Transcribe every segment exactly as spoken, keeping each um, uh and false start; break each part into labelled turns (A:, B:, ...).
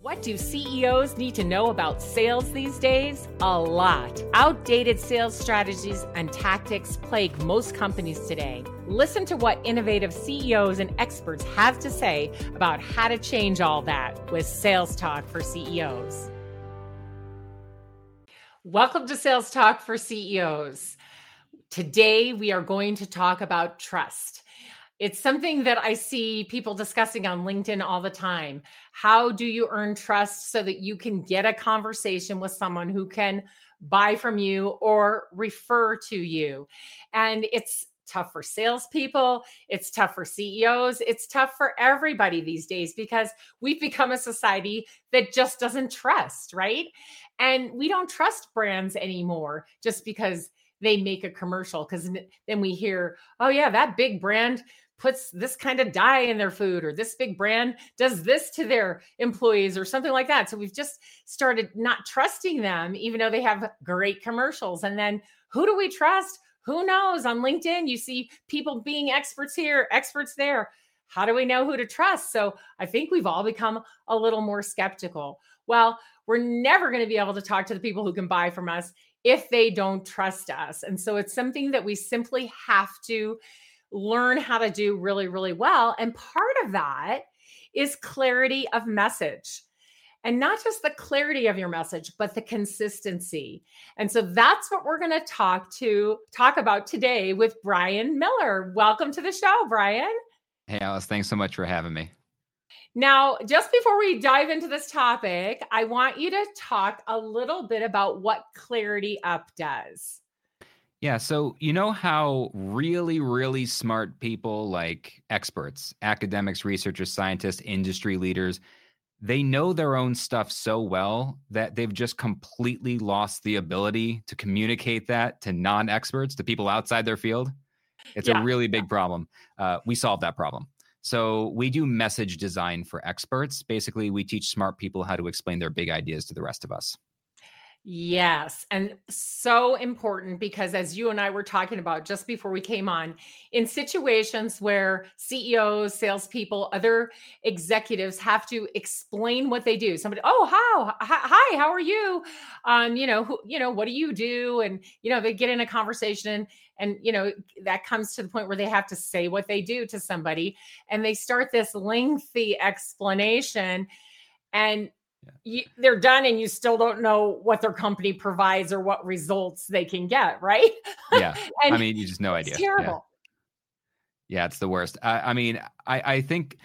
A: What do C E Os need to know about sales these days? A lot. Outdated sales strategies and tactics plague most companies today. Listen to what innovative C E Os and experts have to say about how to change all that with Sales Talk for C E Os. Welcome to Sales Talk for C E Os. Today, we are going to talk about trust. It's something that I see people discussing on LinkedIn all the time. How do you earn trust so that you can get a conversation with someone who can buy from you or refer to you? And it's tough for salespeople. It's tough for C E Os. It's tough for everybody these days because we've become a society that just doesn't trust, right? And we don't trust brands anymore just because they make a commercial, because then we hear, oh yeah, that big brand puts this kind of dye in their food, or this big brand does this to their employees or something like that. So we've just started not trusting them, even though they have great commercials. And then who do we trust? Who knows? On LinkedIn, you see people being experts here, experts there. How do we know who to trust? So I think we've all become a little more skeptical. Well, we're never going to be able to talk to the people who can buy from us if they don't trust us. And so it's something that we simply have to learn how to do really, really well. And part of that is clarity of message. And not just the clarity of your message, but the consistency. And so that's what we're going to talk to talk about today with Brian Miller. Welcome to the show, Brian.
B: Hey, Alice, thanks so much for having me.
A: Now, just before we dive into this topic, I want you to talk a little bit about what Clarity Up does.
B: Yeah, so you know how really, really smart people like experts, academics, researchers, scientists, industry leaders, they know their own stuff so well that they've just completely lost the ability to communicate that to non-experts, to people outside their field. It's yeah. a really big yeah. problem. Uh, we solved that problem. So we do message design for experts. Basically, we teach smart people how to explain their big ideas to the rest of us.
A: Yes. And so important, because as you and I were talking about just before we came on, in situations where C E Os, salespeople, other executives have to explain what they do. Somebody, oh, how, hi, how are you? Um, you know, who, you know, what do you do? And, you know, they get in a conversation and, you know, that comes to the point where they have to say what they do to somebody, and they start this lengthy explanation, and You, they're done, and you still don't know what their company provides or what results they can get, right?
B: Yeah. I mean, you just no idea.
A: It's terrible.
B: Yeah. yeah, it's the worst. I, I mean, I, I think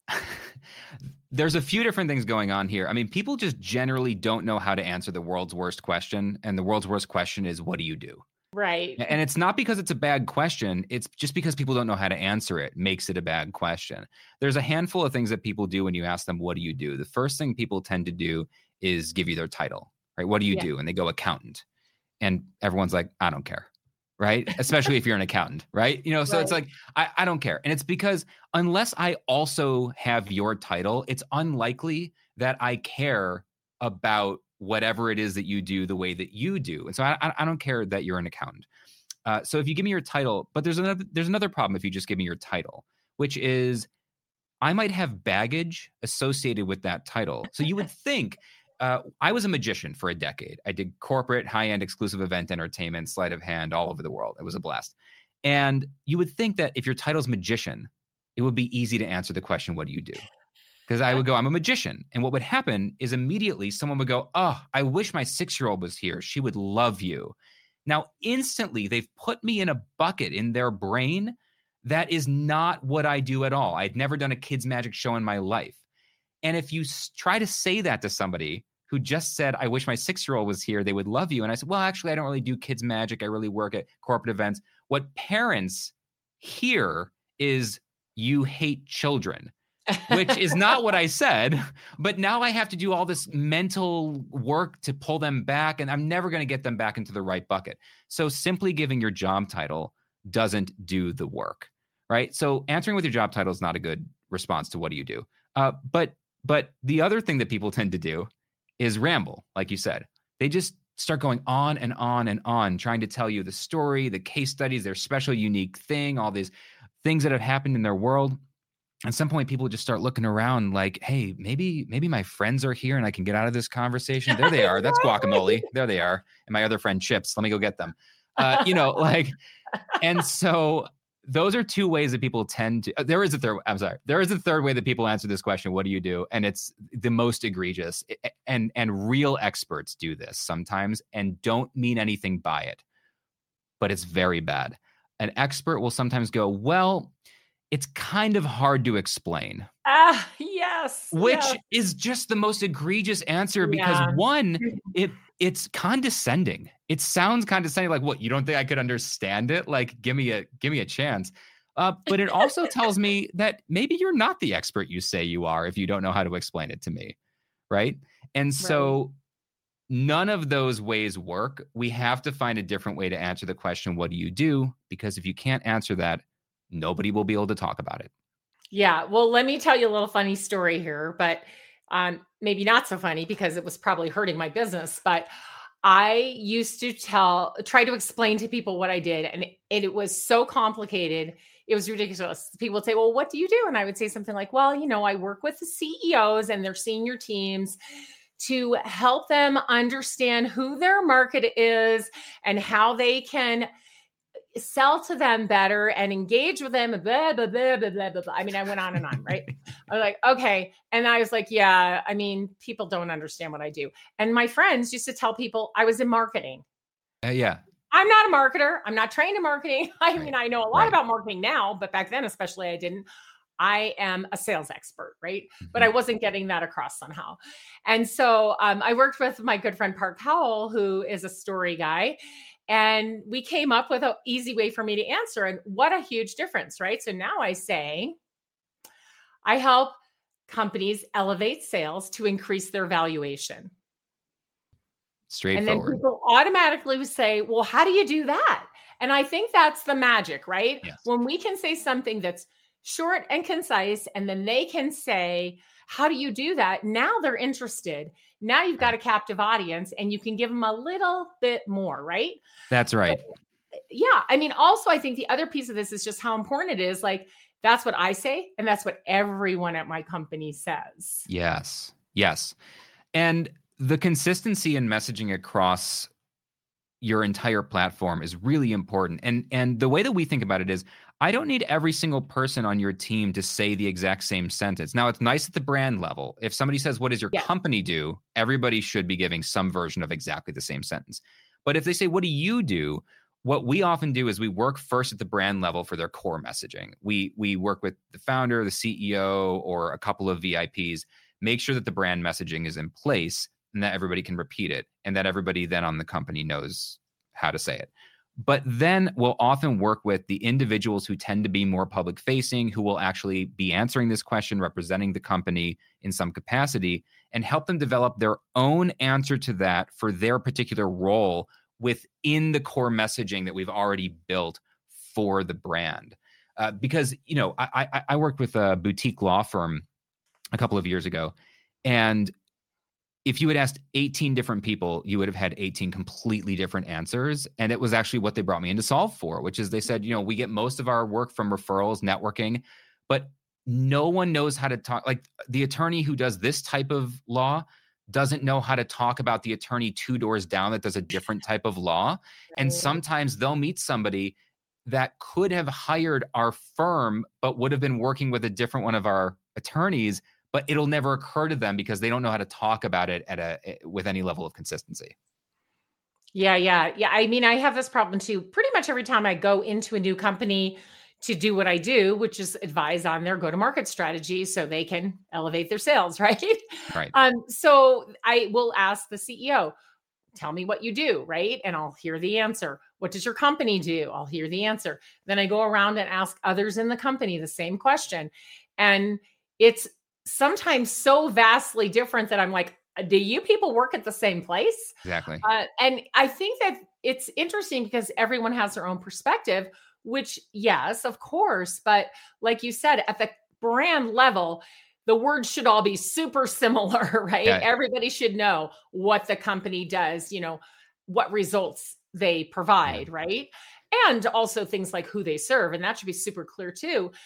B: there's a few different things going on here. I mean, people just generally don't know how to answer the world's worst question. And the world's worst question is, what do you do?
A: Right.
B: And it's not because it's a bad question. It's just because people don't know how to answer it makes it a bad question. There's a handful of things that people do when you ask them, what do you do? The first thing people tend to do is give you their title, right? What do you yeah. do? And they go accountant. And everyone's like, I don't care, right? Especially if you're an accountant, right? You know, so right. it's like, I, I don't care. And it's because unless I also have your title, it's unlikely that I care about whatever it is that you do the way that you do. And so I, I don't care that you're an accountant. Uh, so if you give me your title, but there's another, there's another problem if you just give me your title, which is I might have baggage associated with that title. So you would think, uh, I was a magician for a decade. I did corporate, high-end, exclusive event entertainment, sleight of hand all over the world. It was a blast. And you would think that if your title's magician, it would be easy to answer the question, what do you do? Because I would go, I'm a magician. And what would happen is immediately someone would go, oh, I wish my six-year-old was here. She would love you. Now, instantly, they've put me in a bucket in their brain that is not what I do at all. I'd never done a kids' magic show in my life. And if you s- try to say that to somebody who just said, I wish my six-year-old was here, they would love you. And I said, well, actually, I don't really do kids' magic. I really work at corporate events. What parents hear is you hate children. Which is not what I said, but now I have to do all this mental work to pull them back, and I'm never going to get them back into the right bucket. So simply giving your job title doesn't do the work, right? So answering with your job title is not a good response to what do you do. Uh, but but the other thing that people tend to do is ramble, like you said. They just start going on and on and on, trying to tell you the story, the case studies, their special, unique thing, all these things that have happened in their world. at some point people just start looking around like, hey, maybe, maybe my friends are here and I can get out of this conversation. There they are. That's guacamole. There they are. And my other friend Chips. Let me go get them. Uh, you know, like, and so those are two ways that people tend to, uh, there is a third, I'm sorry. There is a third way that people answer this question. What do you do? And it's the most egregious, and, and real experts do this sometimes and don't mean anything by it, but it's very bad. An expert will sometimes go, well, it's kind of hard to explain.
A: Ah, yes.
B: Which
A: yes.
B: is just the most egregious answer because
A: Yeah.
B: one, it it's condescending. It sounds condescending, like, what, you don't think I could understand it? Like, give me a give me a chance. Uh, but it also tells me that maybe you're not the expert you say you are if you don't know how to explain it to me, right? And so right. None of those ways work. We have to find a different way to answer the question, what do you do? Because if you can't answer that, nobody will be able to talk about it.
A: Yeah. Well, let me tell you a little funny story here, but um, maybe not so funny because it was probably hurting my business. But I used to tell, try to explain to people what I did. And it, it was so complicated. It was ridiculous. People would say, well, what do you do? And I would say something like, well, you know, I work with the C E Os and their senior teams to help them understand who their market is and how they can sell to them better and engage with them. Blah, blah, blah, blah, blah, blah. I mean, I went on and on, right? I was like, okay. And I was like, yeah, I mean, people don't understand what I do. And my friends used to tell people I was in marketing.
B: Uh, yeah.
A: I'm not a marketer. I'm not trained in marketing. I
B: Right.
A: mean, I know a lot
B: Right.
A: about marketing now, but back then, especially, I didn't. I am a sales expert, right?
B: Mm-hmm.
A: But I wasn't getting that across somehow. And so um, I worked with my good friend Park Howell, who is a story guy. And we came up with an easy way for me to answer. And what a huge difference, right? So now I say, I help companies elevate sales to increase their valuation.
B: Straightforward.
A: And then people automatically would say, well, how do you do that? And I think that's the magic, right?
B: Yes.
A: When we can say something that's short and concise, and then they can say, how do you do that? Now they're interested. Now you've got a captive audience and you can give them a little bit more, right?
B: That's right.
A: But, yeah. I mean, also, I think the other piece of this is just how important it is. Like, that's what I say. And that's what everyone at my company says.
B: Yes. Yes. And the consistency in messaging across your entire platform is really important. And, and the way that we think about it is, I don't need every single person on your team to say the exact same sentence. Now, it's nice at the brand level. If somebody says, what does your
A: yeah.
B: company do? Everybody should be giving some version of exactly the same sentence. But if they say, what do you do? What we often do is we work first at the brand level for their core messaging. We, we work with the founder, the C E O, or a couple of V I Ps, make sure that the brand messaging is in place and that everybody can repeat it and that everybody then on the company knows how to say it. But then we'll often work with the individuals who tend to be more public facing, who will actually be answering this question, representing the company in some capacity, and help them develop their own answer to that for their particular role within the core messaging that we've already built for the brand. Uh, because, you know, I, I, I worked with a boutique law firm a couple of years ago, and if you had asked eighteen different people, you would have had eighteen completely different answers. And it was actually what they brought me in to solve for, which is they said, you know, we get most of our work from referrals, networking, but no one knows how to talk. Like the attorney who does this type of law doesn't know how to talk about the attorney two doors down that does a different type of law. And sometimes they'll meet somebody that could have hired our firm, but would have been working with a different one of our attorneys, but it'll never occur to them because they don't know how to talk about it at a with any level of consistency.
A: Yeah, yeah, yeah. I mean, I have this problem too. Pretty much every time I go into a new company to do what I do, which is advise on their go-to-market strategy so they can elevate their sales, right?
B: Right.
A: Um, so I will ask the C E O, tell me what you do, right? And I'll hear the answer. What does your company do? I'll hear the answer. Then I go around and ask others in the company the same question. And it's sometimes so vastly different that I'm like, do you people work at the same place?
B: Exactly.
A: Uh, and I think that it's interesting because everyone has their own perspective, which yes, of course. But like you said, at the brand level, the words should all be super similar, right?
B: Yeah.
A: Everybody should know what the company does, you know, what results they provide, yeah. right? And also things like who they serve. And that should be super clear too.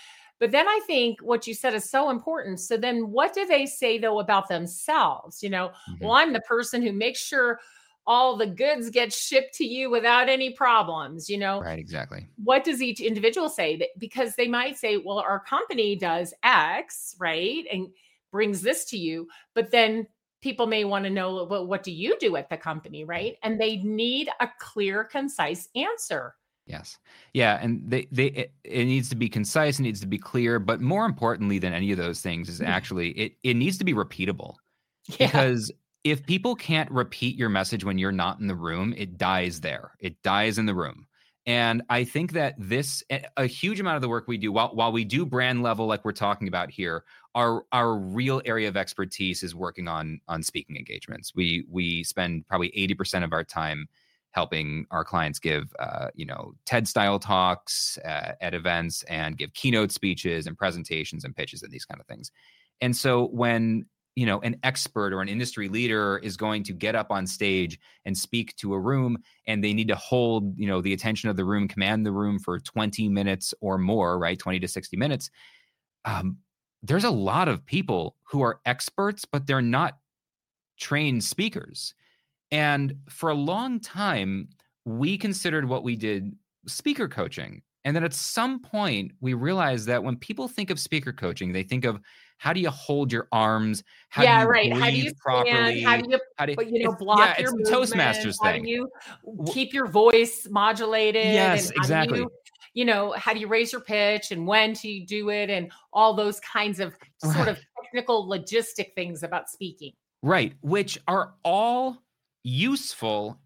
A: But then I think what you said is so important. So then what do they say though about themselves? You know,
B: Mm-hmm.
A: well, I'm the person who makes sure all the goods get shipped to you without any problems, you know?
B: Right, exactly.
A: What does each individual say? That- Because they might say, well, our company does X, right? And brings this to you, but then people may want to know, well, what do you do at the company, right? And they need a clear, concise answer.
B: Yes. Yeah. And they, they, it, it needs to be concise, it needs to be clear, but more importantly than any of those things is actually it, it needs to be repeatable.
A: Yeah.
B: Because if people can't repeat your message when you're not in the room, it dies there. It dies in the room. And I think that this, a huge amount of the work we do, while, while we do brand level, like we're talking about here, our, our real area of expertise is working on, on speaking engagements. We, we spend probably eighty percent of our time helping our clients give, uh, you know, TED style talks uh, at events and give keynote speeches and presentations and pitches and these kind of things. And so when, you know, an expert or an industry leader is going to get up on stage and speak to a room and they need to hold, you know, the attention of the room, command the room for twenty minutes or more, right? twenty to sixty minutes. Um, there's a lot of people who are experts, but they're not trained speakers. And for a long time, we considered what we did speaker coaching. And then at some point, we realized that when people think of speaker coaching, they think of how do you hold your arms? How
A: yeah,
B: do you
A: right.
B: breathe
A: How do you stand?
B: properly?
A: How do you,
B: how do you,
A: but you know,
B: it's,
A: block
B: yeah,
A: your
B: it's the
A: movement?
B: Toastmasters
A: How
B: thing.
A: do you keep your voice modulated?
B: Yes,
A: and how
B: exactly.
A: Do you, you know, how do you raise your pitch and when do you do it? And all those kinds of sort
B: Right.
A: of technical logistic things about speaking.
B: Right. Which are all useful,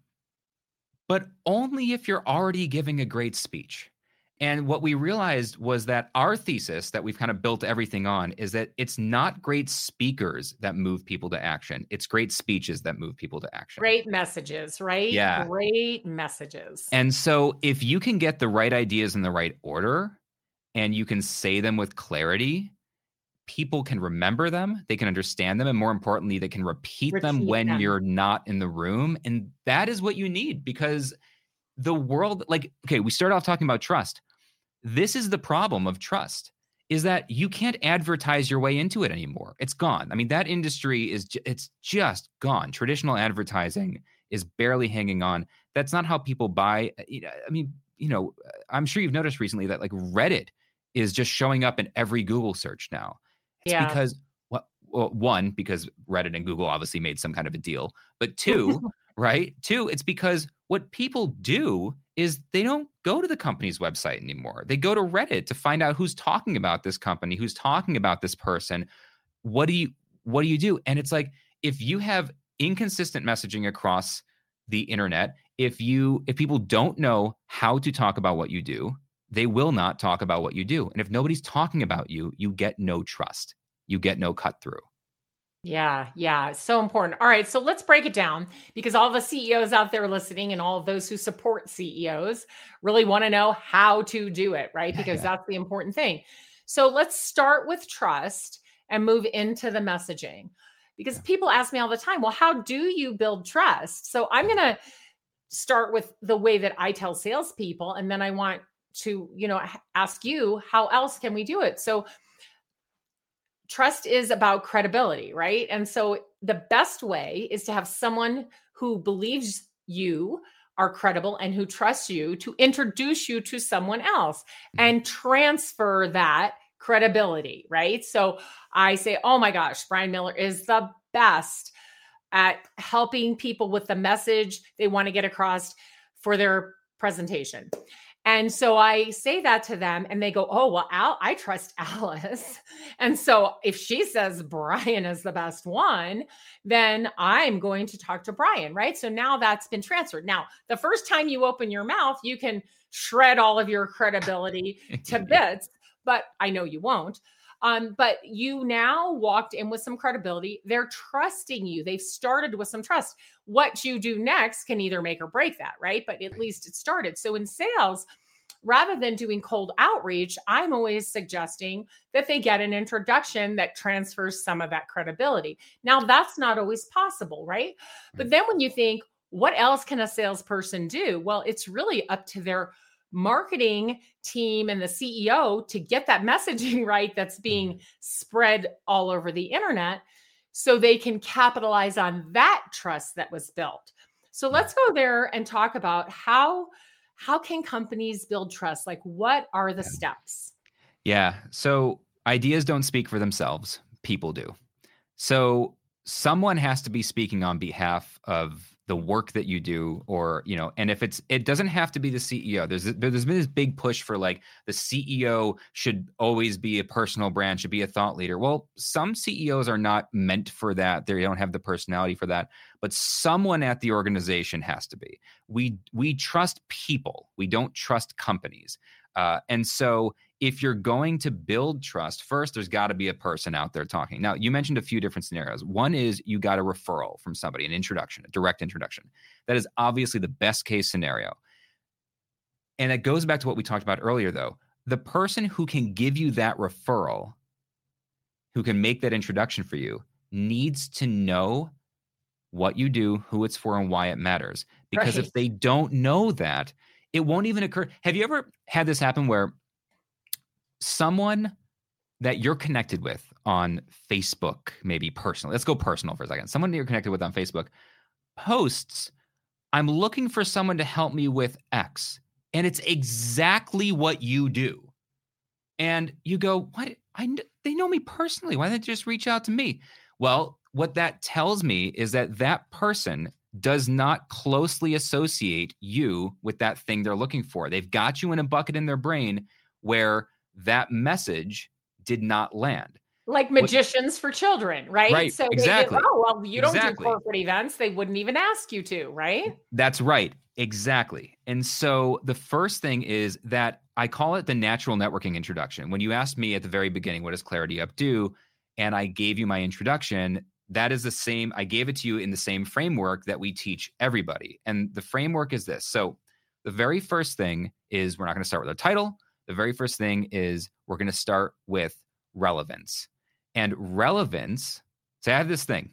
B: but only if you're already giving a great speech. And what we realized was that our thesis that we've kind of built everything on is that it's not great speakers that move people to action. It's great speeches that move people to action.
A: Great messages, right?
B: Yeah.
A: Great messages.
B: And so if you can get the right ideas in the right order and you can say them with clarity, people can remember them, they can understand them, and more importantly, they can repeat,
A: Repeat
B: them when
A: them.
B: you're not in the room. And that is what you need, because the world, like, okay, we started off talking about trust. This is the problem of trust, is that you can't advertise your way into it anymore. It's gone. I mean, that industry is, ju- it's just gone. Traditional advertising is barely hanging on. That's not how people buy. I mean, you know, I'm sure you've noticed recently that like Reddit is just showing up in every Google search now. It's
A: Yeah.
B: because, well, well, one, because Reddit and Google obviously made some kind of a deal, but two, right? Two, it's because what people do is they don't go to the company's website anymore. They go to Reddit to find out who's talking about this company, who's talking about this person. What do you, what do you do? And it's like, if you have inconsistent messaging across the internet, if you, if people don't know how to talk about what you do, they will not talk about what you do. And if nobody's talking about you, you get no trust. You get no cut through.
A: Yeah, yeah, so important. All right, so let's break it down, because all the C E Os out there listening and all of those who support C E Os really want to know how to do it, right?
B: Yeah,
A: Because
B: yeah.
A: that's the important thing. So let's start with trust and move into the messaging, because
B: Yeah.
A: people ask me all the time, well, how do you build trust? So I'm going to start with the way that I tell salespeople, and then I want to, you know, ask you, how else can we do it? So trust is about credibility, right? And so the best way is to have someone who believes you are credible and who trusts you to introduce you to someone else and transfer that credibility, right? So I say, oh my gosh, Brian Miller is the best at helping people with the message they want to get across for their presentation. And so I say that to them and they go, oh, well, Al, I trust Alice. And so if she says Brian is the best one, then I'm going to talk to Brian, right? So now that's been transferred. Now, the first time you open your mouth, you can shred all of your credibility to bits, but I know you won't. Um, but you now walked in with some credibility. They're trusting you. They've started with some trust. What you do next can either make or break that, right? But at least it started. So in sales, rather than doing cold outreach, I'm always suggesting that they get an introduction that transfers some of that credibility. Now, that's not always possible, right? But then when you think, what else can a salesperson do? Well, it's really up to their marketing team and the C E O to get that messaging right that's being spread all over the internet so they can capitalize on that trust that was built. So let's go there and talk about how how can companies build trust? Like, what are the
B: Yeah.
A: steps?
B: Yeah. So ideas don't speak for themselves. People do. So someone has to be speaking on behalf of the work that you do, or, you know, and if it's, it doesn't have to be the C E O. There's, there's been this big push for like the C E O should always be a personal brand, should be a thought leader. Well, some C E Os are not meant for that. They don't have the personality for that, but someone at the organization has to be. We, we trust people. We don't trust companies. Uh, and so if you're going to build trust, first, there's got to be a person out there talking. Now, you mentioned a few different scenarios. One is you got a referral from somebody, an introduction, a direct introduction. That is obviously the best case scenario. And it goes back to what we talked about earlier, though. The person who can give you that referral, who can make that introduction for you, needs to know what you do, who it's for, and why it matters. Because
A: Right.
B: if they don't know that, it won't even occur. Have you ever had this happen where someone that you're connected with on Facebook, maybe personal, let's go personal for a second. Someone that you're connected with on Facebook posts, I'm looking for someone to help me with X. And it's exactly what you do. And you go, what? I, they know me personally. Why don't they just reach out to me? Well, what that tells me is that that person does not closely associate you with that thing they're looking for. They've got you in a bucket in their brain where that message did not land.
A: Like magicians what, for children, right?
B: Right,
A: so
B: exactly.
A: They get, oh, well, you
B: exactly.
A: don't do corporate events. They wouldn't even ask you to, right?
B: That's right. Exactly. And so the first thing is that I call it the natural networking introduction. When you asked me at the very beginning, what does Clarity Up do? And I gave you my introduction, that is the same. I gave it to you in the same framework that we teach everybody. And the framework is this. So the very first thing is we're not going to start with a title. The very first thing is we're going to start with relevance. And relevance, so I have this thing.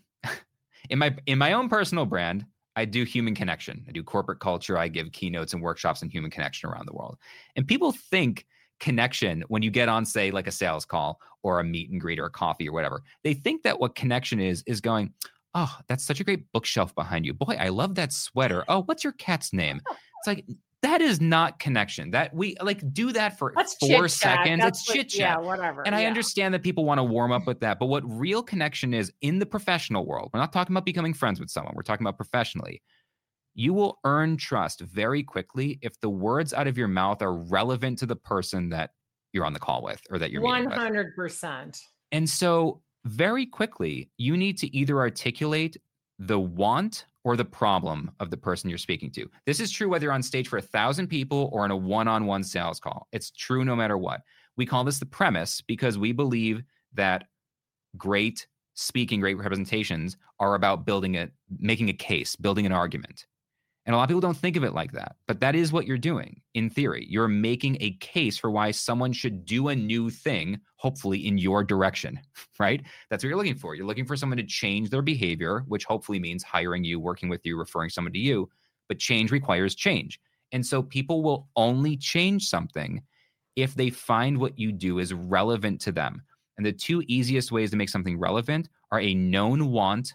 B: in my in my own personal brand, I do human connection. I do corporate culture. I give keynotes and workshops in human connection around the world. And people think connection, when you get on, say, like a sales call or a meet and greet or a coffee or whatever, they think that what connection is, is going, oh, that's such a great bookshelf behind you. Boy, I love that sweater. Oh, what's your cat's name? It's like, that is not connection. That we like do that for
A: That's
B: four seconds.
A: That's
B: it's
A: what,
B: chit chat.
A: Yeah, whatever.
B: And
A: yeah.
B: I understand that people want to warm up with that. But what real connection is in the professional world, we're not talking about becoming friends with someone. We're talking about professionally. You will earn trust very quickly if the words out of your mouth are relevant to the person that you're on the call with or that you're meeting with.
A: one hundred percent.
B: And so very quickly, you need to either articulate the want or the problem of the person you're speaking to. This is true whether you're on stage for a thousand people or in a one-on-one sales call. It's true no matter what. We call this the premise because we believe that great speaking, great representations are about building a, making a case, building an argument. And a lot of people don't think of it like that, but that is what you're doing. In theory, you're making a case for why someone should do a new thing, hopefully in your direction, right? That's what you're looking for. You're looking for someone to change their behavior, which hopefully means hiring you, working with you, referring someone to you. But change requires change. And so people will only change something if they find what you do is relevant to them. And the two easiest ways to make something relevant are a known want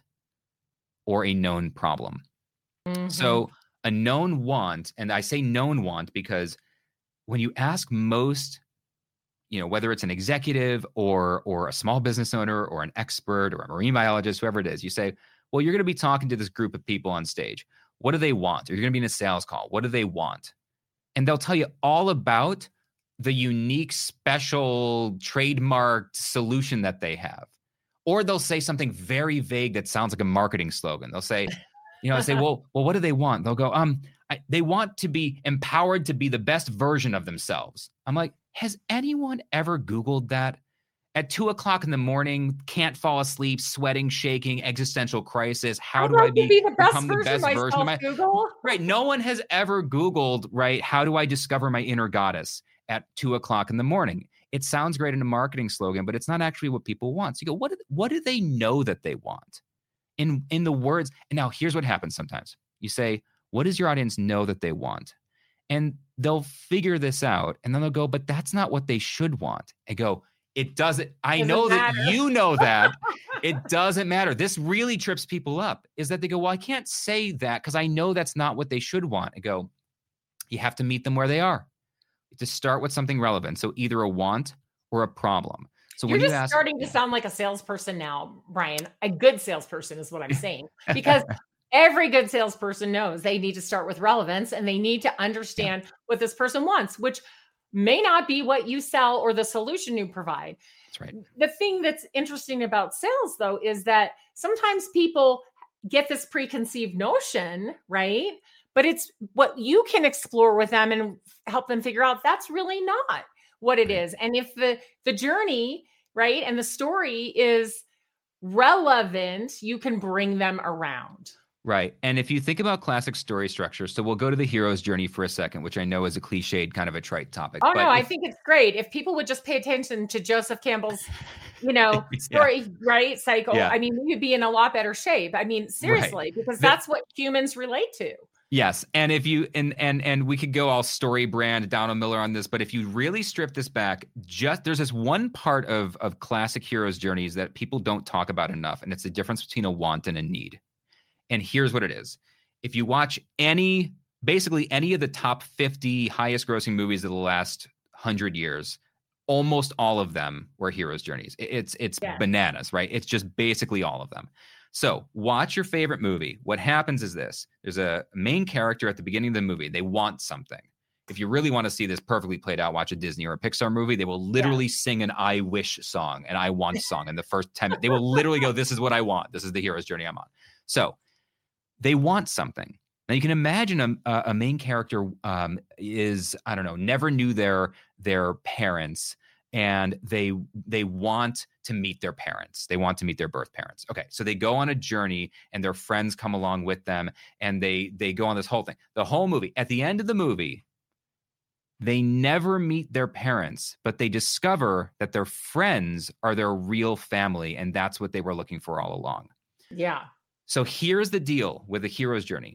B: or a known problem. Mm-hmm. So a known want, and I say known want because when you ask most, you know, whether it's an executive or or a small business owner or an expert or a marine biologist, whoever it is, you say, well, you're going to be talking to this group of people on stage. What do they want? Or you're going to be in a sales call. What do they want? And they'll tell you all about the unique, special, trademarked solution that they have. Or they'll say something very vague that sounds like a marketing slogan. They'll say, you know, I say, well, well, what do they want? They'll go, um, I, they want to be empowered to be the best version of themselves. I'm like, has anyone ever Googled that? At two o'clock in the morning, can't fall asleep, sweating, shaking, existential crisis. How
A: I'd
B: do
A: like
B: I be,
A: be the best
B: become the best
A: version,
B: version of my
A: Google?
B: Right. No one has ever Googled, right? How do I discover my inner goddess at two o'clock in the morning? It sounds great in a marketing slogan, but it's not actually what people want. So you go, what do, what do they know that they want? In, in the words, and now here's what happens sometimes. You say, what does your audience know that they want? And they'll figure this out and then they'll go, but that's not what they should want. I go, it doesn't, I
A: Doesn't
B: know
A: matter.
B: that you know that. It doesn't matter. This really trips people up, is that they go, well, I can't say that because I know that's not what they should want. I go, you have to meet them where they are. To start with something relevant. So either a want or a problem. So
A: You're
B: when
A: just
B: you ask,
A: starting to
B: yeah.
A: sound like a salesperson now, Brian. A good salesperson is what I'm saying, because every good salesperson knows they need to start with relevance and they need to understand yeah. what this person wants, which may not be what you sell or the solution you provide.
B: That's right.
A: The thing that's interesting about sales, though, is that sometimes people get this preconceived notion, right? But it's what you can explore with them and help them figure out that's really not what it is. And if the the journey, right, and the story is relevant, you can bring them around.
B: Right. And if you think about classic story structure, so we'll go to the hero's journey for a second, which I know is a cliched, kind of a trite topic.
A: Oh,
B: but
A: no,
B: if,
A: I think it's great. If people would just pay attention to Joseph Campbell's, you know, story, yeah. right, cycle, yeah. I mean, we would be in a lot better shape. I mean, seriously, right. because the, that's what humans relate to.
B: Yes. And if you, and, and, and we could go all story brand Donald Miller on this, but if you really strip this back, just there's this one part of, of classic hero's journeys that people don't talk about enough. And it's the difference between a want and a need. And here's what it is. If you watch any, basically any of the top fifty highest grossing movies of the last hundred years, almost all of them were hero's journeys. It's, it's yeah. bananas, right? It's just basically all of them. So watch your favorite movie. What happens is this. There's a main character at the beginning of the movie. They want something. If you really want to see this perfectly played out, watch a Disney or a Pixar movie. They will literally yeah. sing an I wish song, an I want song in the first ten minutes. They will literally go, this is what I want. This is the hero's journey I'm on. So they want something. Now you can imagine a, a main character um, is, I don't know, never knew their, their parents. And they they want to meet their parents. They want to meet their birth parents. Okay, so they go on a journey and their friends come along with them and they they go on this whole thing. The whole movie, at the end of the movie, they never meet their parents, but they discover that their friends are their real family and that's what they were looking for all along.
A: Yeah.
B: So here's the deal with the hero's journey.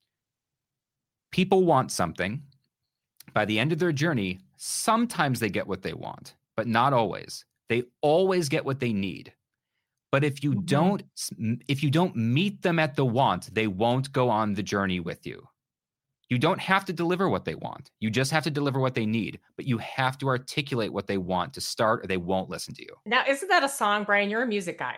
B: People want something. By the end of their journey, sometimes they get what they want. But not always. They always get what they need. But if you mm-hmm. don't, if you don't meet them at the want, they won't go on the journey with you. You don't have to deliver what they want. You just have to deliver what they need. But you have to articulate what they want to start, or they won't listen to you.
A: Now, isn't that a song, Brian? You're a music guy.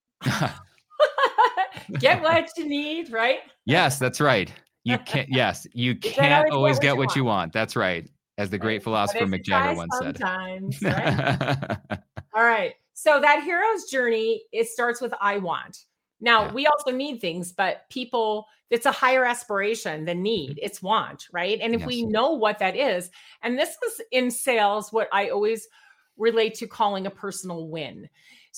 A: Get what you need, right?
B: Yes, that's right. You can't. Yes, you can't always get what you want. That's right. As the great philosopher Mick Jagger once said.
A: Sometimes, right? All right. So that hero's journey, it starts with I want. Now, yeah. we also need things, but people, it's a higher aspiration than need. It's want, right? And if yes. we know what that is, and this is in sales, what I always relate to calling a personal win.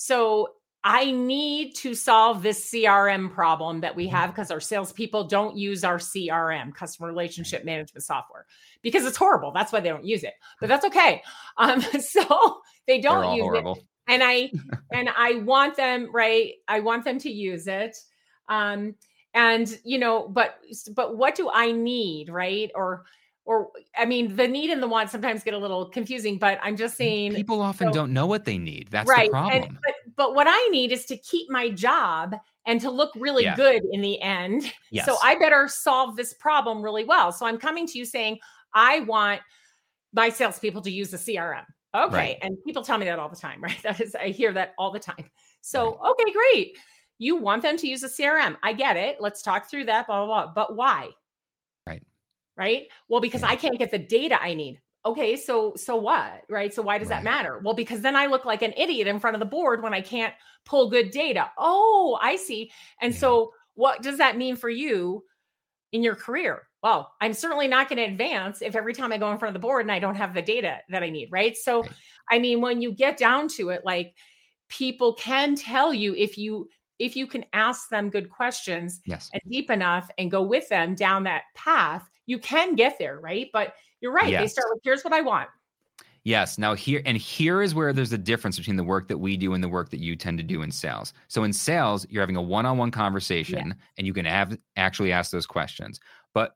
A: So I need to solve this C R M problem that we have because our salespeople don't use our C R M, customer relationship management software, because it's horrible. That's why they don't use it, but that's okay. Um, so they don't use horrible. it. And I, and I want them, right. I want them to use it. Um, and you know, but, but what do I need? Right. Or, or, I mean, the need and the want sometimes get a little confusing, but I'm just saying
B: people often so, don't know what they need. That's
A: right.
B: the problem.
A: And, but, but what I need is to keep my job and to look really yeah. good in the end.
B: Yes.
A: So I better solve this problem really well. So I'm coming to you saying, I want my salespeople to use the C R M. Okay. Right. And people tell me that all the time, right? That is, I hear that all the time. So, right. okay, great. You want them to use a C R M. I get it. Let's talk through that, blah, blah, blah. But why?
B: Right.
A: Right. Well, because yeah. I can't get the data I need. Okay. So, so what? Right. So why does right. that matter? Well, because then I look like an idiot in front of the board when I can't pull good data. Oh, I see. And yeah. so what does that mean for you in your career? Well, I'm certainly not going to advance if every time I go in front of the board and I don't have the data that I need. Right. So, right. I mean, when you get down to it, like people can tell you if you, if you can ask them good questions
B: yes.
A: and deep enough and go with them down that path, you can get there. Right. But you're right. Yes. They start with, here's what I want.
B: Yes. Now here, and here is where there's a difference between the work that we do and the work that you tend to do in sales. So in sales, you're having a one-on-one conversation yeah. and you can have actually ask those questions. But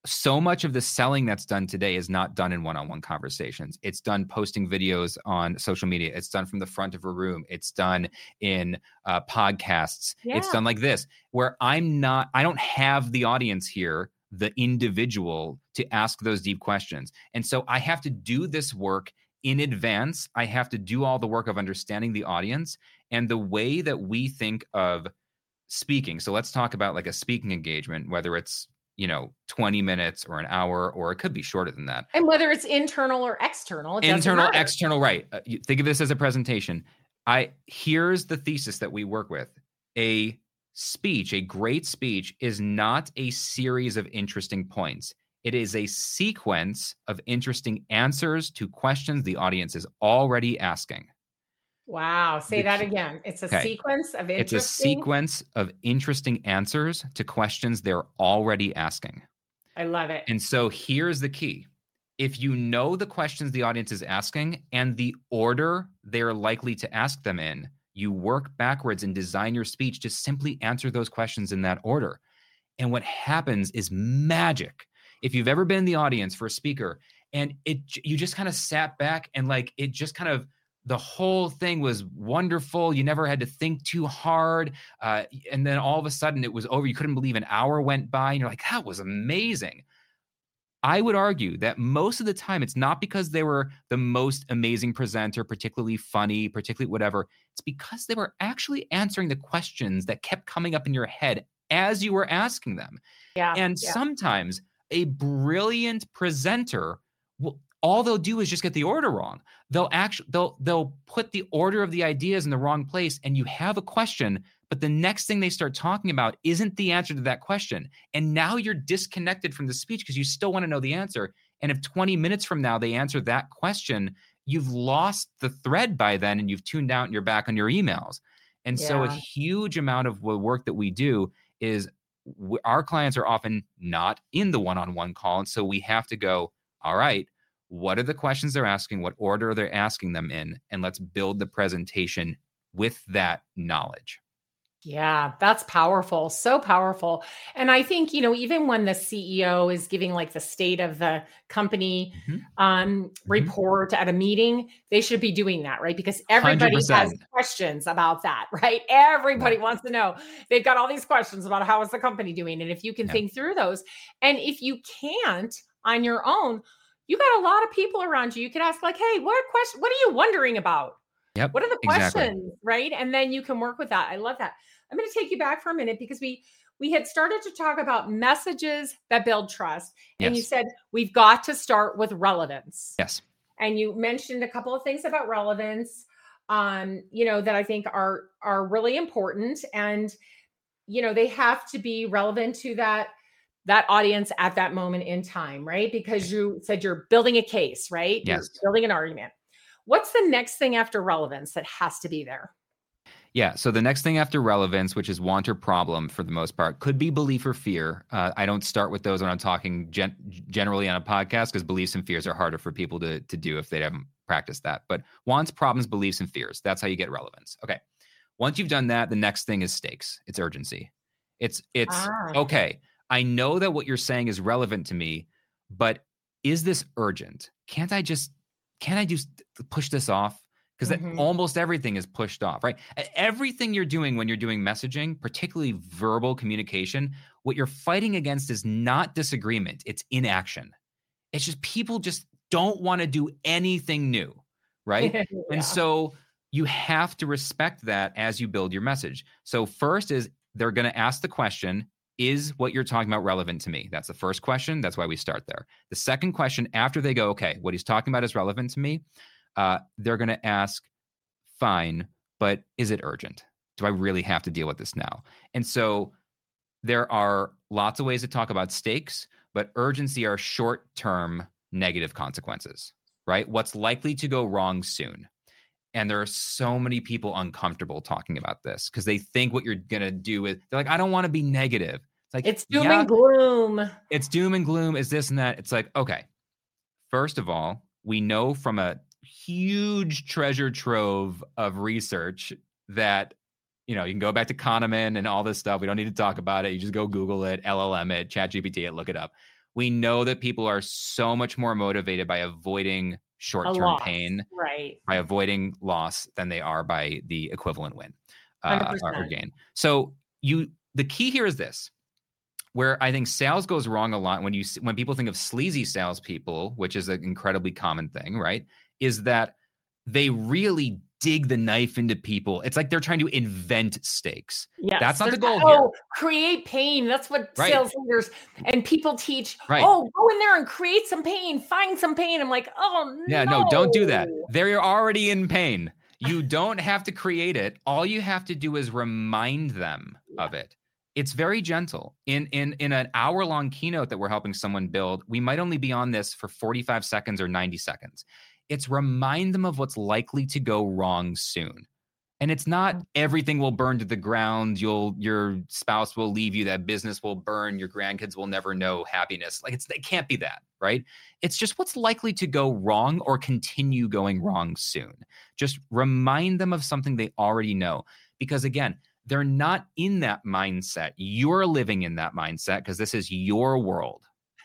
B: so much of the selling that's done today is not done in one-on-one conversations. It's done posting videos on social media. It's done from the front of a room. It's done in uh, podcasts.
A: Yeah.
B: It's done like this, where I'm not, I don't have the audience here, the individual, to ask those deep questions. And so I have to do this work in advance. I have to do all the work of understanding the audience and the way that we think of speaking. So let's talk about like a speaking engagement, whether it's, you know, twenty minutes or an hour, or it could be shorter than that.
A: And whether it's internal or external, it
B: internal,
A: matter.
B: external, right. Uh, you think of this as a presentation. I here's the thesis that we work with. A speech, a great speech, is not a series of interesting points. It is a sequence of interesting answers to questions the audience is already asking.
A: Wow. Say
B: The
A: that
B: key-
A: again. It's a
B: Okay.
A: sequence of
B: It's
A: interesting.
B: a sequence of interesting answers to questions they're already asking.
A: I love it.
B: And so here's the key. If you know the questions the audience is asking and the order they're likely to ask them in, you work backwards and design your speech to simply answer those questions in that order. And what happens is magic. If you've ever been in the audience for a speaker and it you just kind of sat back and like it just kind of the whole thing was wonderful. You never had to think too hard. Uh, and then all of a sudden it was over. You couldn't believe an hour went by and you're like, that was amazing. I would argue that most of the time it's not because they were the most amazing presenter, particularly funny, particularly whatever. It's because they were actually answering the questions that kept coming up in your head as you were asking them.
A: Yeah.
B: And
A: yeah.
B: sometimes a brilliant presenter will, all they'll do is just get the order wrong. They'll actually they'll they'll put the order of the ideas in the wrong place, and you have a question, but the next thing they start talking about isn't the answer to that question. And now you're disconnected from the speech because you still want to know the answer. And if twenty minutes from now they answer that question, you've lost the thread by then and you've tuned out and you're back on your emails. And so a
A: Yeah.
B: huge amount of the work that we do is w- our clients are often not in the one-on-one call. And so we have to go, all right, what are the questions they're asking? What order are they asking them in? And let's build the presentation with that knowledge.
A: Yeah, that's powerful. So powerful. And I think, you know, even when the C E O is giving like the state of the company
B: Mhm.
A: um, report at a meeting, they should be doing that, right? Because everybody
B: one hundred
A: has
B: percent.
A: questions about that, right? Everybody wants to know. They've got all these questions about how is the company doing. And if you can
B: Yeah.
A: think through those, and if you can't on your own, you got a lot of people around you. You could ask like, hey, what question, what are you wondering about?
B: Yep.
A: What are the questions,
B: Exactly.
A: right? And then you can work with that. I love that. I'm going to take you back for a minute because we we had started to talk about messages that build trust. And you
B: Yes.
A: said we've got to start with relevance.
B: Yes.
A: And you mentioned a couple of things about relevance, um, you know, that I think are are really important. And, you know, they have to be relevant to that that audience at that moment in time, right? Because you said you're building a case, right?
B: Yes.
A: You're building an argument. What's the next thing after relevance that has to be there?
B: Yeah. So the next thing after relevance, which is want or problem for the most part, could be belief or fear. Uh, I don't start with those when I'm talking gen- generally on a podcast because beliefs and fears are harder for people to, to do if they haven't practiced that. But wants, problems, beliefs, and fears. That's how you get relevance. Okay. Once you've done that, the next thing is stakes. It's urgency. It's, it's
A: Ah.
B: okay. I know that what you're saying is relevant to me, but is this urgent? Can't I just, can't I just push this off? Because
A: Mhm.
B: almost everything is pushed off, right? E- Everything you're doing when you're doing messaging, particularly verbal communication, what you're fighting against is not disagreement, it's inaction. It's just people just don't want to do anything new, right?
A: Yeah.
B: And so you have to respect that as you build your message. So first is they're going to ask the question, is what you're talking about relevant to me? That's the first question. That's why we start there. The second question, after they go, okay, what he's talking about is relevant to me, uh, they're going to ask, fine, but is it urgent? Do I really have to deal with this now? And so there are lots of ways to talk about stakes, but urgency are short-term negative consequences, right? What's likely to go wrong soon. And there are so many people uncomfortable talking about this because they think what you're going to do is, they're like, I don't want to be negative. It's like,
A: It's doom
B: yeah,
A: and gloom.
B: it's doom and gloom, is this and that. It's like, okay, first of all, we know from a huge treasure trove of research that, you know, you can go back to Kahneman and all this stuff. We don't need to talk about it. You just go Google it, L L M it, ChatGPT it, look it up. We know that people are so much more motivated by avoiding short-term pain,
A: right?
B: By avoiding loss than they are by the equivalent win uh, or, or gain. So you, the key here is this, where I think sales goes wrong a lot when you when people think of sleazy salespeople, which is an incredibly common thing, right? Is that they really dig the knife into people. It's like they're trying to invent stakes.
A: Yes,
B: that's not the goal
A: oh,
B: here.
A: Create pain. That's what
B: right.
A: sales leaders and people teach.
B: Right.
A: Oh, go in there and create some pain. Find some pain. I'm like, oh
B: yeah,
A: no,
B: no, don't do that. They're already in pain. You don't have to create it. All you have to do is remind them yeah. of it. It's very gentle. In in in an hour-long keynote that we're helping someone build, we might only be on this for forty-five seconds or ninety seconds. It's remind them of what's likely to go wrong soon. And it's not everything will burn to the ground, you'll your spouse will leave you, that business will burn, your grandkids will never know happiness. Like it's it can't be that, right? It's just what's likely to go wrong or continue going wrong soon. Just remind them of something they already know. Because again, they're not in that mindset. You're living in that mindset because this is your world.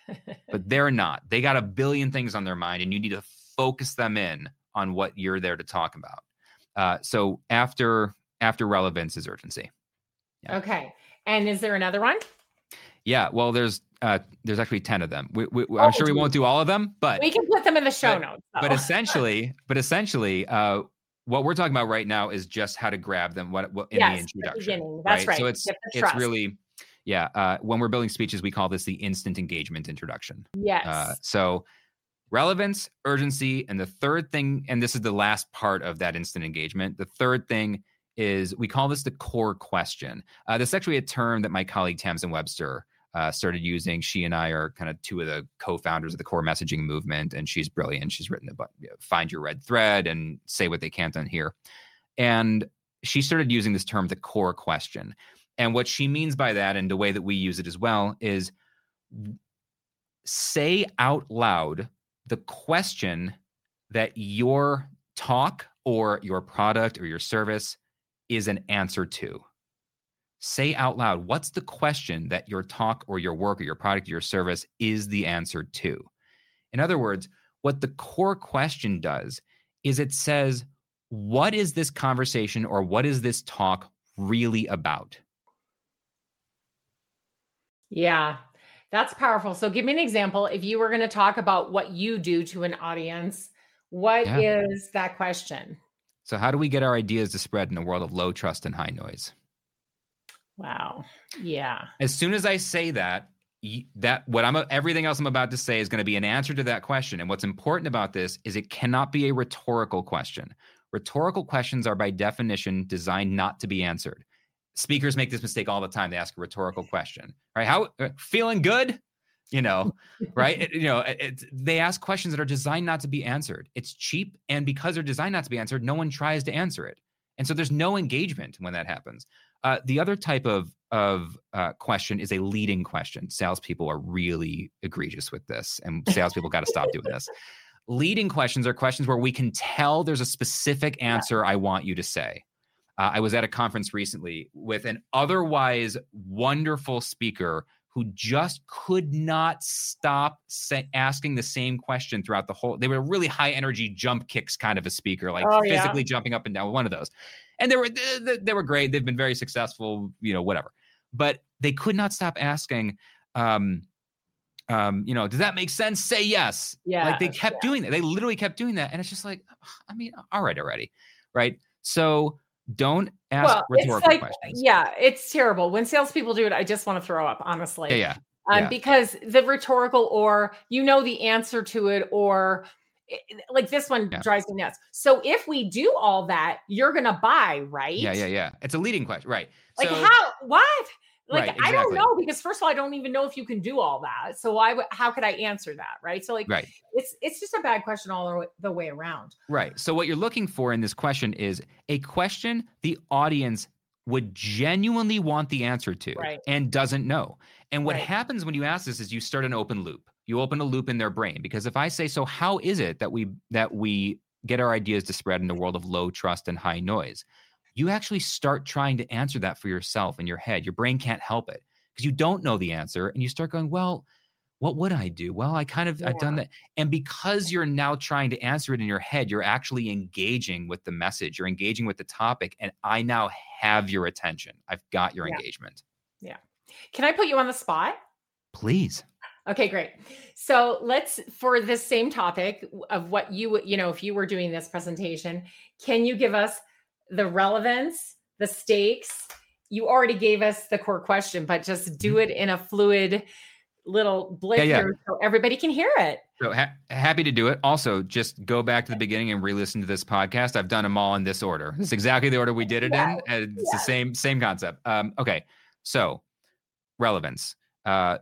B: But they're not. They got a billion things on their mind, and you need to focus them in on what you're there to talk about. Uh, so after after relevance is urgency.
A: Yeah. Okay. And is there another one?
B: Yeah. Well, there's uh, there's actually ten of them. We, we, oh, I'm sure we won't do all of them, but
A: we can put them in the show
B: but,
A: notes.
B: So. But essentially, but essentially, uh, what we're talking about right now is just how to grab them. What, what in
A: yes,
B: the introduction?
A: The That's right. right.
B: So it's it's really. Yeah. Uh, when we're building speeches, we call this the instant engagement introduction.
A: Yes.
B: Uh, so relevance, urgency, and the third thing, and this is the last part of that instant engagement. The third thing is we call this the core question. Uh, this is actually a term that my colleague Tamsin Webster uh, started using. She and I are kind of two of the co-founders of the core messaging movement, and she's brilliant. She's written about you know, find your red thread and say what they can't unhear. And she started using this term, the core question. And what she means by that, and the way that we use it as well, is say out loud the question that your talk or your product or your service is an answer to. Say out loud, what's the question that your talk or your work or your product or your service is the answer to? In other words, what the core question does is it says, what is this conversation or what is this talk really about?
A: Yeah. That's powerful. So give me an example. If you were going to talk about what you do to an audience, what yeah. is that question?
B: So how do we get our ideas to spread in a world of low trust and high noise?
A: Wow. Yeah.
B: As soon as I say that, that what I'm everything else I'm about to say is going to be an answer to that question. And what's important about this is it cannot be a rhetorical question. Rhetorical questions are by definition designed not to be answered. Speakers make this mistake all the time. They ask a rhetorical question, right? How feeling good? You know, right? It, you know, it, it, they ask questions that are designed not to be answered. It's cheap. And because they're designed not to be answered, no one tries to answer it. And so there's no engagement when that happens. Uh, the other type of, of uh, question is a leading question. Salespeople are really egregious with this, and salespeople got to stop doing this. Leading questions are questions where we can tell there's a specific answer I want you to say. Uh, I was at a conference recently with an otherwise wonderful speaker who just could not stop say, asking the same question throughout the whole. They were really high energy jump kicks kind of a speaker, like oh, physically yeah. jumping up and down, one of those. And they were they, they were great. They've been very successful, you know, whatever. But they could not stop asking, um, um, you know, does that make sense? Say yes.
A: Yeah.
B: Like they kept
A: yeah.
B: doing that. They literally kept doing that. And it's just like, I mean, all right already. Right. So don't ask
A: well,
B: rhetorical
A: it's like,
B: questions.
A: Yeah, it's terrible. When salespeople do it, I just want to throw up, honestly.
B: Yeah, yeah,
A: um,
B: yeah.
A: Because the rhetorical or you know the answer to it or like this one yeah. drives me nuts. So if we do all that, you're going to buy, right?
B: Yeah, yeah, yeah. It's a leading question, right?
A: Like
B: so,
A: how, what? Like,
B: right, exactly.
A: I don't know, because first of all, I don't even know if you can do all that. So why, how could I answer that? Right. So like,
B: right.
A: it's, it's just a bad question all the way around.
B: Right. So what you're looking for in this question is a question the audience would genuinely want the answer to
A: right.
B: and doesn't know. And what
A: right.
B: happens when you ask this is you start an open loop. You open a loop in their brain, because if I say, so how is it that we, that we get our ideas to spread in a world of low trust and high noise? You actually start trying to answer that for yourself in your head. Your brain can't help it because you don't know the answer. And you start going, well, what would I do? Well, I kind of,
A: Yeah.
B: I've done that. And because you're now trying to answer it in your head, you're actually engaging with the message. You're engaging with the topic. And I now have your attention. I've got your
A: Yeah.
B: engagement.
A: Yeah. Can I put you on the spot?
B: Please.
A: Okay, great. So let's, for this same topic of what you, you know, if you were doing this presentation, can you give us the relevance, the stakes? You already gave us the core question, but just do it in a fluid little blip
B: Yeah, yeah.
A: here so everybody can hear it.
B: So ha- happy to do it. Also, just go back to the beginning and re-listen to this podcast. I've done them all in this order. It's exactly the order we did it
A: Yeah.
B: in. And it's
A: Yeah.
B: the same same concept. Um, okay, so relevance. Uh,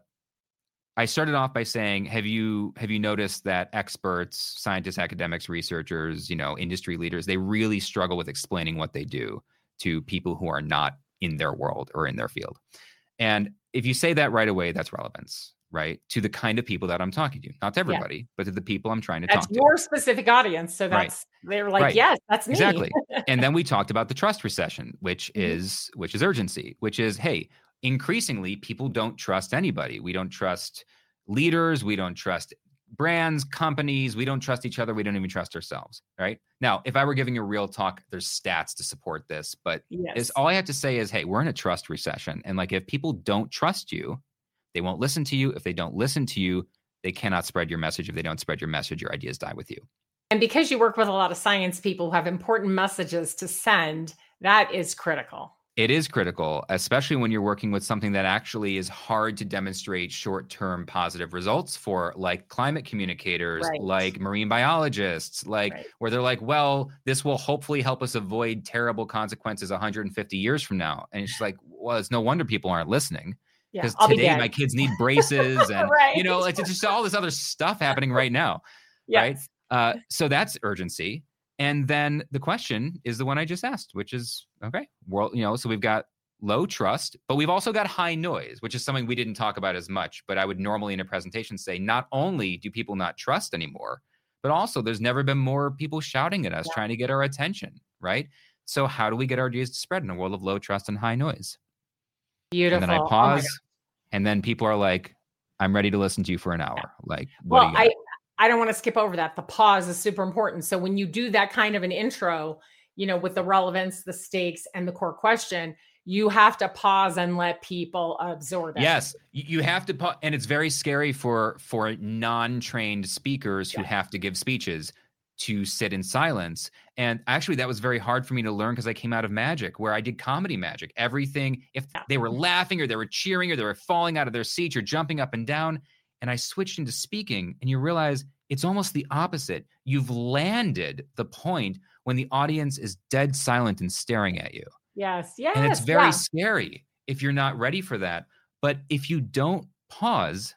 B: I started off by saying, have you have you noticed that experts, scientists, academics, researchers, you know, industry leaders, they really struggle with explaining what they do to people who are not in their world or in their field? And if you say that right away, that's relevance, right? To the kind of people that I'm talking to, not to everybody, yeah. but to the people I'm trying to
A: that's
B: talk to.
A: That's your specific audience. So that's, right. they're like, right. yes, that's me.
B: Exactly. And then we talked about the trust recession, which mm-hmm. is, which is urgency, which is, hey, increasingly people don't trust anybody. We don't trust leaders. We don't trust brands, companies. We don't trust each other. We don't even trust ourselves. Right now, if I were giving a real talk, there's stats to support this, but yes. is all I have to say is, hey, we're in a trust recession. And like, if people don't trust you, they won't listen to you. If they don't listen to you, they cannot spread your message. If they don't spread your message, your ideas die with you.
A: And because you work with a lot of science people who have important messages to send, that is critical.
B: It is critical, especially when you're working with something that actually is hard to demonstrate short-term positive results for, like climate communicators, right. like marine biologists, like right. where they're like, well, this will hopefully help us avoid terrible consequences one hundred fifty years from now. And it's like, well, it's no wonder people aren't listening. Because yeah, today be my kids need braces and, right. you know, it's just all this other stuff happening right now. Yes. Right. Uh, so that's urgency. And then the question is the one I just asked, which is, okay, well, you know, so we've got low trust, but we've also got high noise, which is something we didn't talk about as much. But I would normally in a presentation say, not only do people not trust anymore, but also there's never been more people shouting at us, yeah. trying to get our attention, right? So how do we get our ideas to spread in a world of low trust and high noise?
A: Beautiful.
B: And then I pause, oh and then people are like, I'm ready to listen to you for an hour. Yeah. Like, what
A: well,
B: do you got?
A: I, I don't want to skip over that. The pause is super important. So when you do that kind of an intro, you know, with the relevance, the stakes, and the core question, you have to pause and let people absorb it.
B: Yes, you have to pause. And it's very scary for, for non-trained speakers who yeah. have to give speeches to sit in silence. And actually that was very hard for me to learn because I came out of magic, where I did comedy magic. Everything, if yeah. they were laughing or they were cheering or they were falling out of their seats or jumping up and down, and I switched into speaking, and you realize it's almost the opposite. You've landed the point when the audience is dead silent and staring at you.
A: Yes, yes.
B: And it's very
A: yeah.
B: scary if you're not ready for that. But if you don't pause,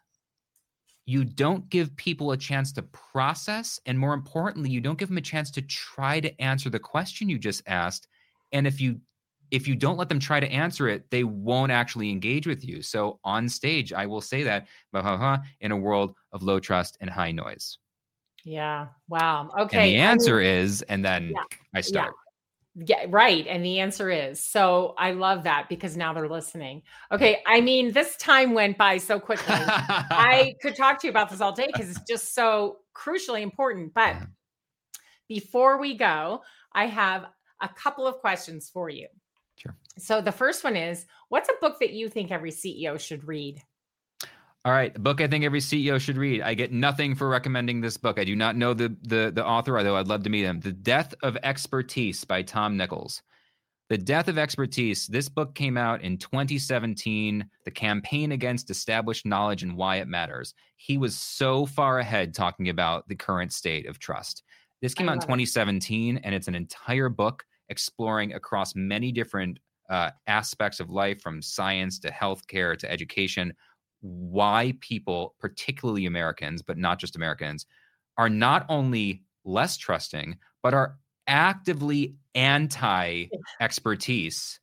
B: you don't give people a chance to process. And more importantly, you don't give them a chance to try to answer the question you just asked. And if you If you don't let them try to answer it, they won't actually engage with you. So on stage, I will say that in a world of low trust and high noise.
A: Yeah. Wow. Okay.
B: And the answer I mean, is, and then yeah, I start.
A: Yeah. yeah. Right. And the answer is. So I love that because now they're listening. Okay. I mean, this time went by so quickly. I could talk to you about this all day because it's just so crucially important. But yeah. before we go, I have a couple of questions for you.
B: Sure.
A: So the first one is, what's a book that you think every C E O should read?
B: All right. A book I think every C E O should read. I get nothing for recommending this book. I do not know the, the, the author, although I'd love to meet him. The Death of Expertise by Tom Nichols. The Death of Expertise. This book came out in twenty seventeen, The Campaign Against Established Knowledge and Why It Matters. He was so far ahead talking about the current state of trust. This came out in twenty seventeen, it. and it's an entire book exploring across many different uh, aspects of life, from science to healthcare to education, why people, particularly Americans, but not just Americans, are not only less trusting, but are actively anti-expertise,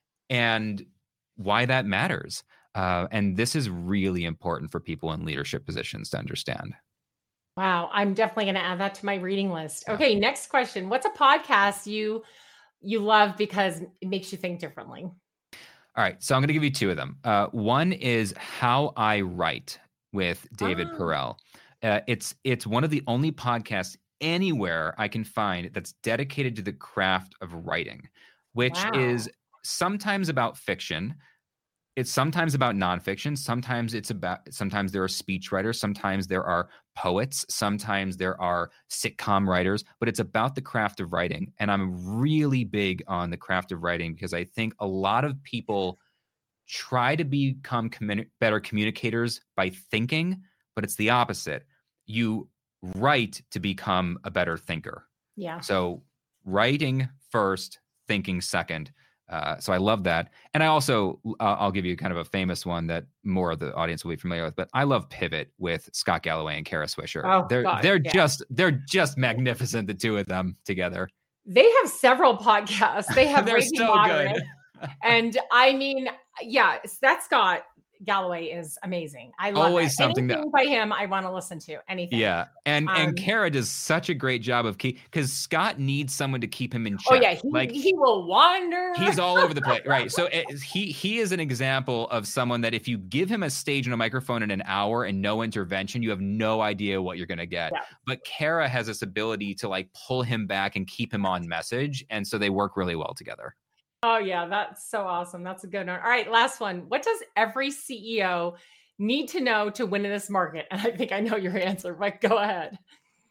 B: and why that matters. Uh, and this is really important for people in leadership positions to understand.
A: Wow. I'm definitely going to add that to my reading list. Okay. Yeah. Next question. What's a podcast you you love because it makes you think differently?
B: All right. So I'm going to give you two of them. Uh, one is How I Write. with David
A: Oh.
B: Perell. Uh, it's it's one of the only podcasts anywhere I can find that's dedicated to the craft of writing, which
A: Wow.
B: is sometimes about fiction. It's sometimes about nonfiction. Sometimes it's about, sometimes there are speech writers. Sometimes there are poets. Sometimes there are sitcom writers, but it's about the craft of writing. And I'm really big on the craft of writing because I think a lot of people try to become communi- better communicators by thinking, but it's the opposite. You write to become a better thinker.
A: Yeah.
B: So writing first, thinking second. Uh, so I love that. And I also, uh, I'll give you kind of a famous one that more of the audience will be familiar with, but I love Pivot with Scott Galloway and Kara Swisher.
A: Oh,
B: they're
A: God,
B: they're
A: yeah.
B: just, they're just magnificent, the two of them together.
A: They have several podcasts. They have
B: They're
A: Raging
B: so
A: Moderate.
B: good.
A: And I mean, yeah, that Scott Galloway is amazing. I love
B: Always
A: it.
B: something
A: Anything
B: that-
A: by him, I want to listen to. Anything.
B: Yeah. And
A: Um,
B: and Kara does such a great job of keep, because Scott needs someone to keep him in check.
A: Oh yeah, he,
B: like
A: he will wander.
B: he's all over the place, right? So it, he he is an example of someone that if you give him a stage and a microphone in an hour and no intervention, you have no idea what you're going to get.
A: Yeah.
B: But Kara has this ability to like pull him back and keep him on message, and so they work really well together.
A: Oh yeah, that's so awesome. That's a good one. All right, last one. What does every C E O need to know to win in this market? And I think I know your answer, but go ahead.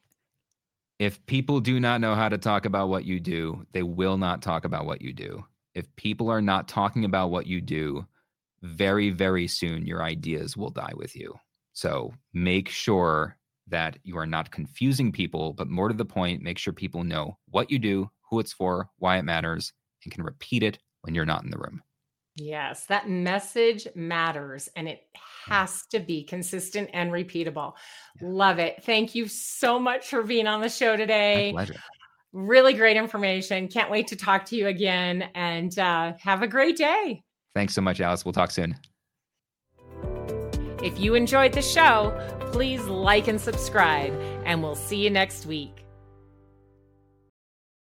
B: If people do not know how to talk about what you do, they will not talk about what you do. If people are not talking about what you do, very, very soon your ideas will die with you. So make sure that you are not confusing people, but more to the point, make sure people know what you do, who it's for, why it matters, and can repeat it when you're not in the room.
A: Yes, that message matters and it has to be consistent and repeatable.
B: Yeah.
A: Love it. Thank you so much for being on the show today.
B: My pleasure.
A: Really great information. Can't wait to talk to you again and uh, have a great day.
B: Thanks so much, Alice. We'll talk soon.
A: If you enjoyed the show, please like and subscribe, and we'll see you next week.